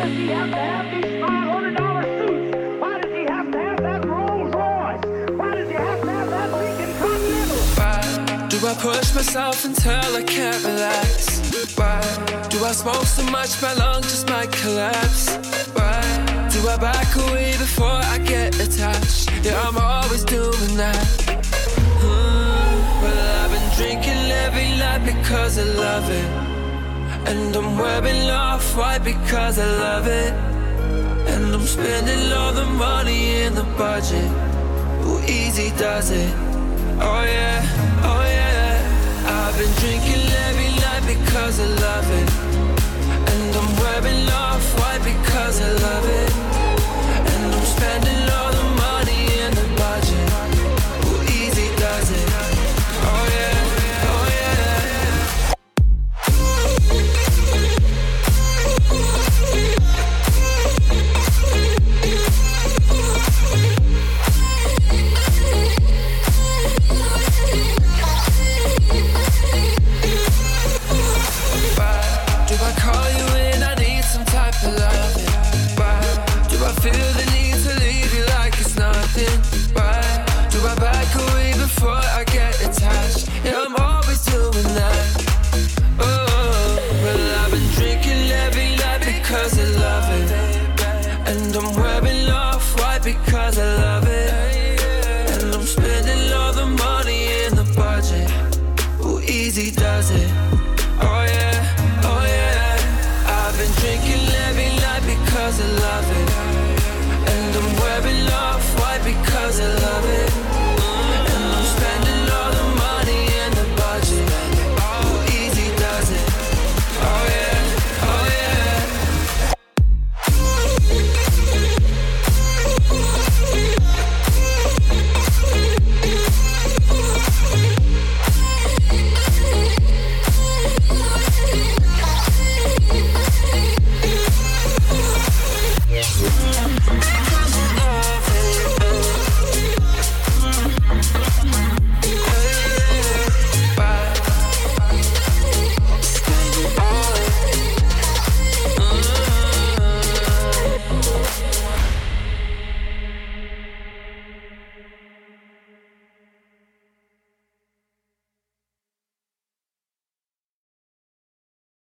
does he have to have these $500 suits? Why does he have to have that Rolls Royce? Why does he have to have that Lincoln Continental? Why do I push myself until I can't relax? Why do I smoke so much my lungs just might collapse? Why do I back away before I get attached? Yeah, I'm always doing that. Well, I've been drinking every night because I love it, and I'm wearing off-white because I love it, and I'm spending all the money in the budget. Who easy does it? Oh yeah, oh yeah. I've been drinking every night because I love it,